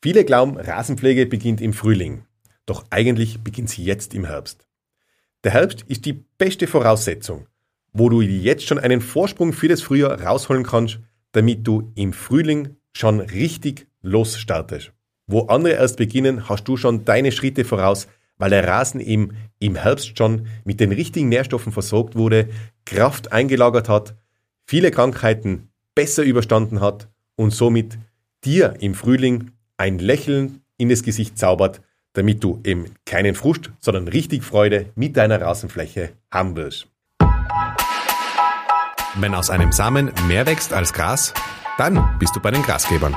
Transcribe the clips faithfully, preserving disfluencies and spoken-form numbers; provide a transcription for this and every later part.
Viele glauben, Rasenpflege beginnt im Frühling. Doch eigentlich beginnt sie jetzt im Herbst. Der Herbst ist die beste Voraussetzung, wo du dir jetzt schon einen Vorsprung für das Frühjahr rausholen kannst, damit du im Frühling schon richtig losstartest. Wo andere erst beginnen, hast du schon deine Schritte voraus, weil der Rasen eben im Herbst schon mit den richtigen Nährstoffen versorgt wurde, Kraft eingelagert hat, viele Krankheiten besser überstanden hat und somit dir im Frühling ein Lächeln in das Gesicht zaubert, damit du eben keinen Frust, sondern richtig Freude mit deiner Rasenfläche haben wirst. Wenn aus einem Samen mehr wächst als Gras, dann bist du bei den Grasgebern.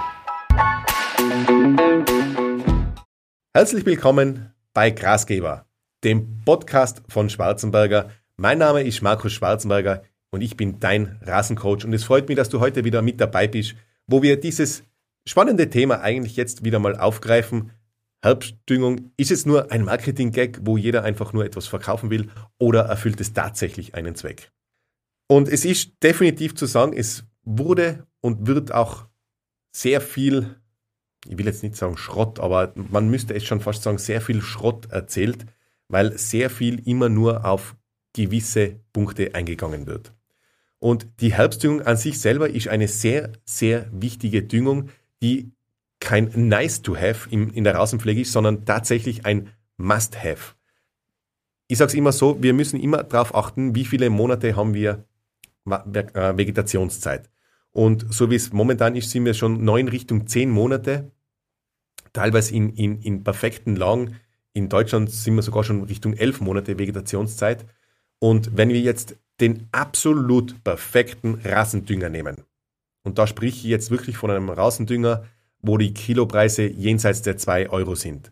Herzlich willkommen bei Grasgeber, dem Podcast von Schwarzenberger. Mein Name ist Markus Schwarzenberger und ich bin dein Rasencoach und es freut mich, dass du heute wieder mit dabei bist, wo wir dieses spannende Thema eigentlich jetzt wieder mal aufgreifen. Herbstdüngung, ist es nur ein Marketing-Gag, wo jeder einfach nur etwas verkaufen will, oder erfüllt es tatsächlich einen Zweck? Und es ist definitiv zu sagen, es wurde und wird auch sehr viel, ich will jetzt nicht sagen Schrott, aber man müsste es schon fast sagen, sehr viel Schrott erzählt, weil sehr viel immer nur auf gewisse Punkte eingegangen wird. Und die Herbstdüngung an sich selber ist eine sehr, sehr wichtige Düngung, die kein Nice-to-have in, in der Rasenpflege ist, sondern tatsächlich ein Must-have. Ich sage es immer so, wir müssen immer darauf achten, wie viele Monate haben wir Vegetationszeit. Und so wie es momentan ist, sind wir schon neun Richtung zehn Monate, teilweise in, in, in perfekten Lagen. In Deutschland sind wir sogar schon Richtung elf Monate Vegetationszeit. Und wenn wir jetzt den absolut perfekten Rasendünger nehmen, und da spreche ich jetzt wirklich von einem Rasendünger, wo die Kilopreise jenseits der zwei Euro sind.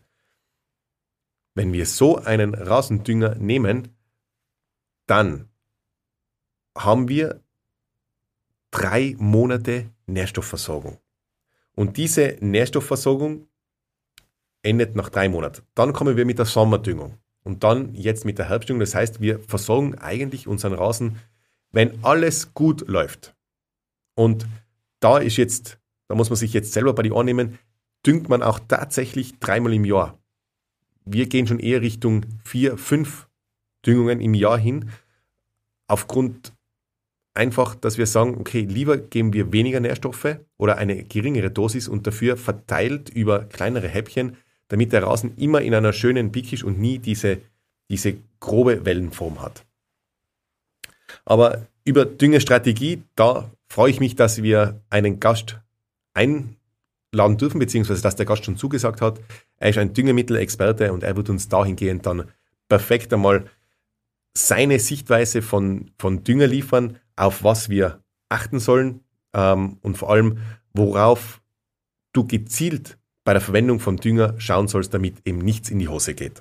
Wenn wir so einen Rasendünger nehmen, dann haben wir drei Monate Nährstoffversorgung. Und diese Nährstoffversorgung endet nach drei Monaten. Dann kommen wir mit der Sommerdüngung und dann jetzt mit der Herbstdüngung. Das heißt, wir versorgen eigentlich unseren Rasen, wenn alles gut läuft. Und da ist jetzt, da muss man sich jetzt selber bei die Ohren nehmen, düngt man auch tatsächlich dreimal im Jahr. Wir gehen schon eher Richtung vier, fünf Düngungen im Jahr hin, aufgrund einfach, dass wir sagen, okay, lieber geben wir weniger Nährstoffe oder eine geringere Dosis und dafür verteilt über kleinere Häppchen, damit der Rasen immer in einer schönen Peak ist und nie diese, diese grobe Wellenform hat. Aber über Düngestrategie, da freue ich mich, dass wir einen Gast einladen dürfen, beziehungsweise dass der Gast schon zugesagt hat. Er ist ein Düngemittelexperte und er wird uns dahingehend dann perfekt einmal seine Sichtweise von, von Dünger liefern, auf was wir achten sollen ähm, und vor allem, worauf du gezielt bei der Verwendung von Dünger schauen sollst, damit eben nichts in die Hose geht.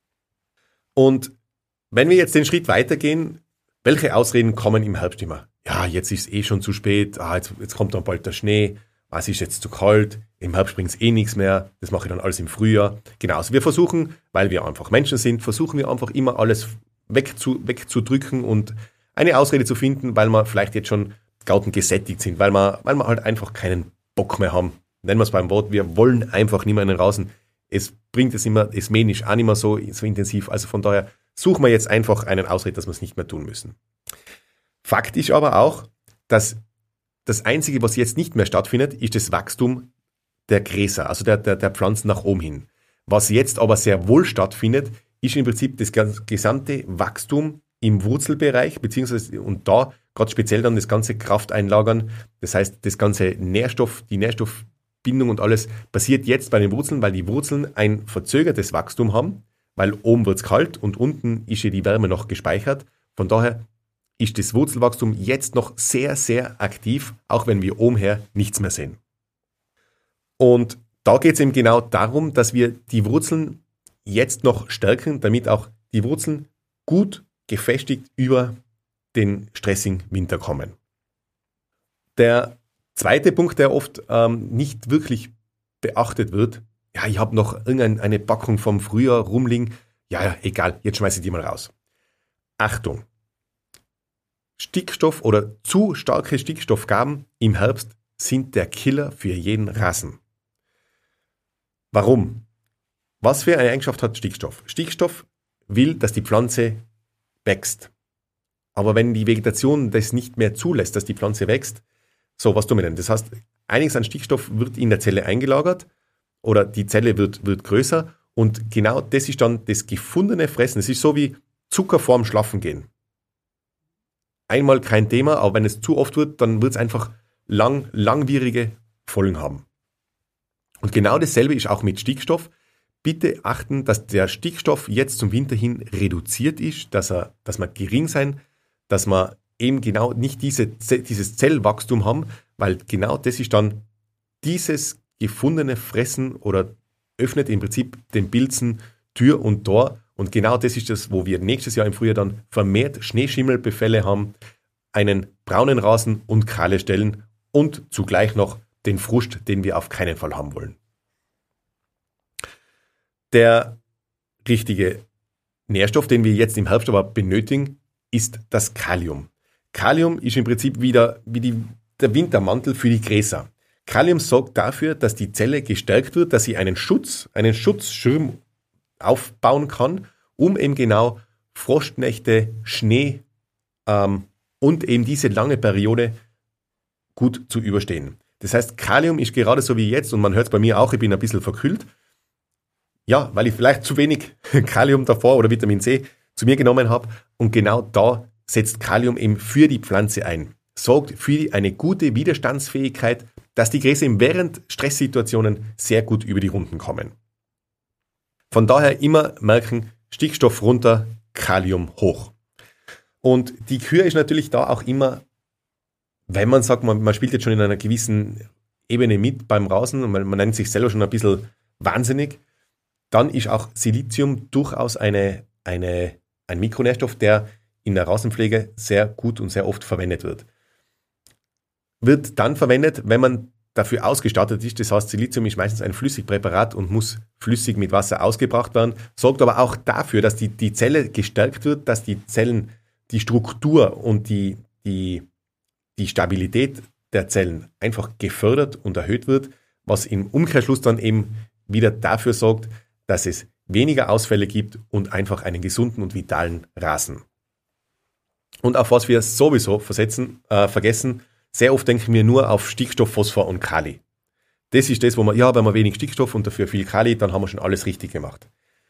Und wenn wir jetzt den Schritt weitergehen, welche Ausreden kommen im Herbst immer? Ja, jetzt ist es eh schon zu spät, ah, jetzt, jetzt kommt dann bald der Schnee, ah, es ist jetzt zu kalt, im Herbst bringt es eh nichts mehr, das mache ich dann alles im Frühjahr. Genau, also wir versuchen, weil wir einfach Menschen sind, versuchen wir einfach immer alles wegzu, wegzudrücken und eine Ausrede zu finden, weil wir vielleicht jetzt schon gauten gesättigt sind, weil wir, weil wir halt einfach keinen Bock mehr haben. Nennen wir es beim Wort, wir wollen einfach nicht mehr in den Rasen. Es bringt es immer, es mähen ist auch nicht mehr so, so intensiv, also von daher suchen wir jetzt einfach einen Ausrede, dass wir es nicht mehr tun müssen. Fakt ist aber auch, dass das Einzige, was jetzt nicht mehr stattfindet, ist das Wachstum der Gräser, also der, der, der Pflanzen nach oben hin. Was jetzt aber sehr wohl stattfindet, ist im Prinzip das gesamte Wachstum im Wurzelbereich, beziehungsweise und da gerade speziell dann das ganze Krafteinlagern, das heißt das ganze Nährstoff, die Nährstoffbindung und alles passiert jetzt bei den Wurzeln, weil die Wurzeln ein verzögertes Wachstum haben, weil oben wird es kalt und unten ist ja die Wärme noch gespeichert. Von daher ist das Wurzelwachstum jetzt noch sehr, sehr aktiv, auch wenn wir oben her nichts mehr sehen. Und da geht es eben genau darum, dass wir die Wurzeln jetzt noch stärken, damit auch die Wurzeln gut gefestigt über den stressigen Winter kommen. Der zweite Punkt, der oft ähm, nicht wirklich beachtet wird, ja, ich habe noch irgendeine Packung vom Frühjahr rumliegen, ja, ja, egal, jetzt schmeiße ich die mal raus. Achtung! Stickstoff oder zu starke Stickstoffgaben im Herbst sind der Killer für jeden Rasen. Warum? Was für eine Eigenschaft hat Stickstoff? Stickstoff will, dass die Pflanze wächst. Aber wenn die Vegetation das nicht mehr zulässt, dass die Pflanze wächst, so, was tun wir denn? Das heißt, einiges an Stickstoff wird in der Zelle eingelagert oder die Zelle wird, wird größer und genau das ist dann das gefundene Fressen. Es ist so wie Zucker vorm Schlafen gehen. Einmal kein Thema, aber wenn es zu oft wird, dann wird es einfach lang, langwierige Folgen haben. Und genau dasselbe ist auch mit Stickstoff. Bitte achten, dass der Stickstoff jetzt zum Winter hin reduziert ist, dass er, dass wir gering sein, dass wir eben genau nicht diese, dieses Zellwachstum haben, weil genau das ist dann dieses gefundene Fressen oder öffnet im Prinzip den Pilzen Tür und Tor. Und genau das ist das, wo wir nächstes Jahr im Frühjahr dann vermehrt Schneeschimmelbefälle haben, einen braunen Rasen und kahle Stellen und zugleich noch den Frust, den wir auf keinen Fall haben wollen. Der richtige Nährstoff, den wir jetzt im Herbst aber benötigen, ist das Kalium. Kalium ist im Prinzip wieder wie die, der Wintermantel für die Gräser. Kalium sorgt dafür, dass die Zelle gestärkt wird, dass sie einen Schutz, einen Schutzschirm aufbauen kann, um eben genau Frostnächte, Schnee ähm, und eben diese lange Periode gut zu überstehen. Das heißt, Kalium ist gerade so wie jetzt, und man hört es bei mir auch, ich bin ein bisschen verkühlt, ja, weil ich vielleicht zu wenig Kalium davor oder Vitamin C zu mir genommen habe. Und genau da setzt Kalium eben für die Pflanze ein. Sorgt für eine gute Widerstandsfähigkeit, dass die Gräser während Stresssituationen sehr gut über die Runden kommen. Von daher immer merken, Stickstoff runter, Kalium hoch. Und die Kür ist natürlich da auch immer, wenn man sagt, man, man spielt jetzt schon in einer gewissen Ebene mit beim Rasen und man, man nennt sich selber schon ein bisschen wahnsinnig, dann ist auch Silizium durchaus eine, eine, ein Mikronährstoff, der in der Rasenpflege sehr gut und sehr oft verwendet wird. Wird dann verwendet, wenn man dafür ausgestattet ist. Das heißt, Silizium ist meistens ein Flüssigpräparat und muss flüssig mit Wasser ausgebracht werden, sorgt aber auch dafür, dass die, die Zelle gestärkt wird, dass die Zellen, die Struktur und die, die, die Stabilität der Zellen einfach gefördert und erhöht wird, was im Umkehrschluss dann eben wieder dafür sorgt, dass es weniger Ausfälle gibt und einfach einen gesunden und vitalen Rasen. Und auf was wir sowieso versetzen, äh, vergessen, sehr oft denken wir nur auf Stickstoff, Phosphor und Kali. Das ist das, wo man, ja, wenn wir wenig Stickstoff und dafür viel Kali, dann haben wir schon alles richtig gemacht.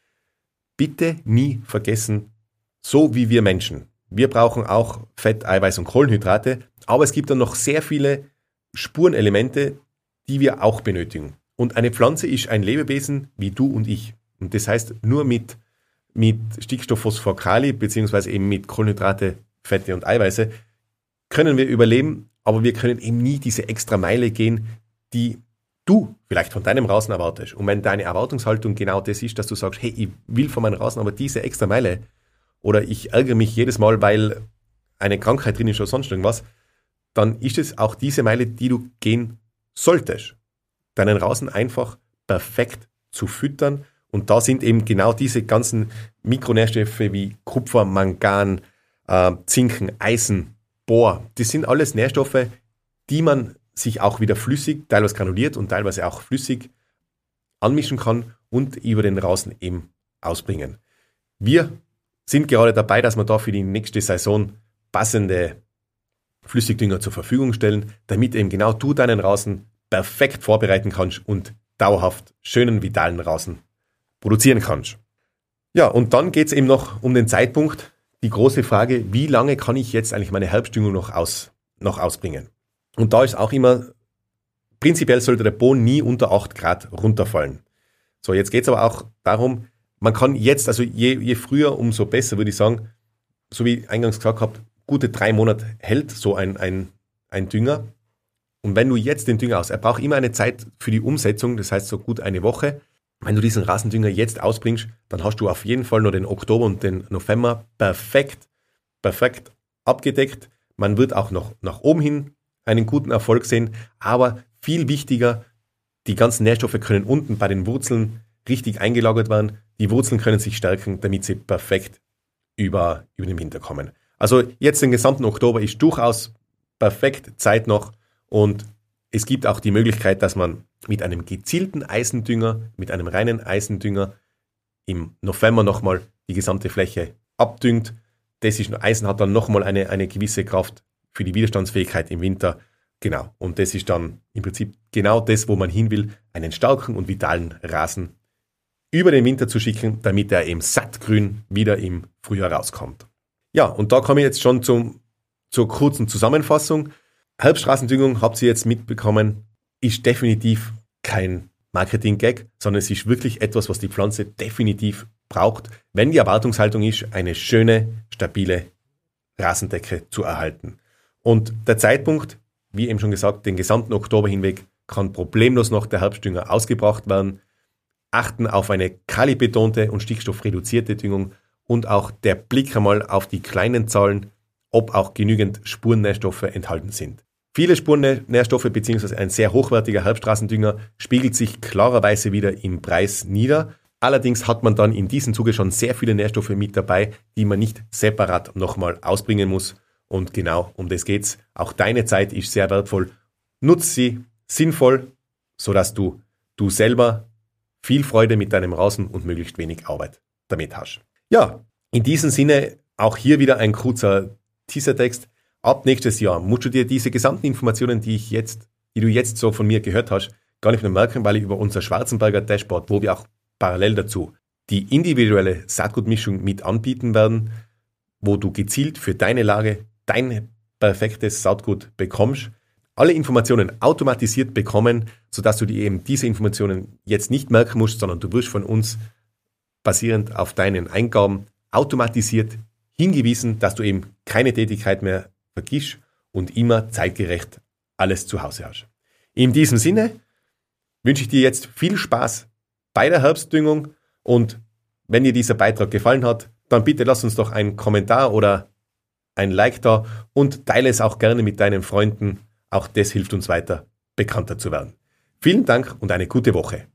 Bitte nie vergessen, so wie wir Menschen. Wir brauchen auch Fett, Eiweiß und Kohlenhydrate, aber es gibt dann noch sehr viele Spurenelemente, die wir auch benötigen. Und eine Pflanze ist ein Lebewesen wie du und ich. Und das heißt, nur mit, mit Stickstoff, Phosphor, Kali, beziehungsweise eben mit Kohlenhydrate, Fette und Eiweiße, können wir überleben, aber wir können eben nie diese extra Meile gehen, die du vielleicht von deinem Rasen erwartest. Und wenn deine Erwartungshaltung genau das ist, dass du sagst, hey, ich will von meinem Rasen aber diese extra Meile oder ich ärgere mich jedes Mal, weil eine Krankheit drin ist oder sonst irgendwas, dann ist es auch diese Meile, die du gehen solltest. Deinen Rasen einfach perfekt zu füttern. Und da sind eben genau diese ganzen Mikronährstoffe wie Kupfer, Mangan, äh, Zinken, Eisen, Bohr. Das sind alles Nährstoffe, die man sich auch wieder flüssig, teilweise granuliert und teilweise auch flüssig anmischen kann und über den Rasen eben ausbringen. Wir sind gerade dabei, dass wir da für die nächste Saison passende Flüssigdünger zur Verfügung stellen, damit eben genau du deinen Rasen perfekt vorbereiten kannst und dauerhaft schönen, vitalen Rasen produzieren kannst. Ja, und dann geht es eben noch um den Zeitpunkt, die große Frage, wie lange kann ich jetzt eigentlich meine Herbstdüngung noch, aus, noch ausbringen? Und da ist auch immer, prinzipiell sollte der Boden nie unter acht Grad runterfallen. So, jetzt geht es aber auch darum, man kann jetzt, also je, je früher, umso besser, würde ich sagen, so wie ich eingangs gesagt habe, gute drei Monate hält so ein, ein, ein Dünger. Und wenn du jetzt den Dünger aus, er braucht immer eine Zeit für die Umsetzung, das heißt so gut eine Woche. Wenn du diesen Rasendünger jetzt ausbringst, dann hast du auf jeden Fall nur den Oktober und den November perfekt, perfekt abgedeckt. Man wird auch noch nach oben hin einen guten Erfolg sehen, aber viel wichtiger, die ganzen Nährstoffe können unten bei den Wurzeln richtig eingelagert werden. Die Wurzeln können sich stärken, damit sie perfekt über, über den Winter kommen. Also jetzt den gesamten Oktober ist durchaus perfekt Zeit noch und es gibt auch die Möglichkeit, dass man mit einem gezielten Eisendünger, mit einem reinen Eisendünger im November nochmal die gesamte Fläche abdüngt. Das ist, Eisen hat dann nochmal eine, eine gewisse Kraft für die Widerstandsfähigkeit im Winter. Genau. Und das ist dann im Prinzip genau das, wo man hin will, einen starken und vitalen Rasen über den Winter zu schicken, damit er eben sattgrün wieder im Frühjahr rauskommt. Ja, und da komme ich jetzt schon zum, zur kurzen Zusammenfassung. Herbstrasendüngung, habt ihr jetzt mitbekommen, ist definitiv kein Marketing-Gag, sondern es ist wirklich etwas, was die Pflanze definitiv braucht, wenn die Erwartungshaltung ist, eine schöne, stabile Rasendecke zu erhalten. Und der Zeitpunkt, wie eben schon gesagt, den gesamten Oktober hinweg kann problemlos noch der Herbstdünger ausgebracht werden. Achten auf eine kalibetonte und stickstoffreduzierte Düngung und auch der Blick einmal auf die kleinen Zahlen, ob auch genügend Spurennährstoffe enthalten sind. Viele Spurennährstoffe bzw. ein sehr hochwertiger Herbstrasendünger spiegelt sich klarerweise wieder im Preis nieder. Allerdings hat man dann in diesem Zuge schon sehr viele Nährstoffe mit dabei, die man nicht separat nochmal ausbringen muss. Und genau um das geht's. Auch deine Zeit ist sehr wertvoll. Nutz sie sinnvoll, sodass du, du selber viel Freude mit deinem Rasen und möglichst wenig Arbeit damit hast. Ja, in diesem Sinne auch hier wieder ein kurzer Teasertext. Ab nächstes Jahr musst du dir diese gesamten Informationen, die ich jetzt, die du jetzt so von mir gehört hast, gar nicht mehr merken, weil ich über unser Schwarzenberger Dashboard, wo wir auch parallel dazu die individuelle Saatgutmischung mit anbieten werden, wo du gezielt für deine Lage dein perfektes Saatgut bekommst, alle Informationen automatisiert bekommen, sodass du dir eben diese Informationen jetzt nicht merken musst, sondern du wirst von uns basierend auf deinen Eingaben automatisiert hingewiesen, dass du eben keine Tätigkeit mehr vergisst und immer zeitgerecht alles zu Hause hast. In diesem Sinne wünsche ich dir jetzt viel Spaß bei der Herbstdüngung und wenn dir dieser Beitrag gefallen hat, dann bitte lass uns doch einen Kommentar oder ein Like da und teile es auch gerne mit deinen Freunden. Auch das hilft uns weiter, bekannter zu werden. Vielen Dank und eine gute Woche.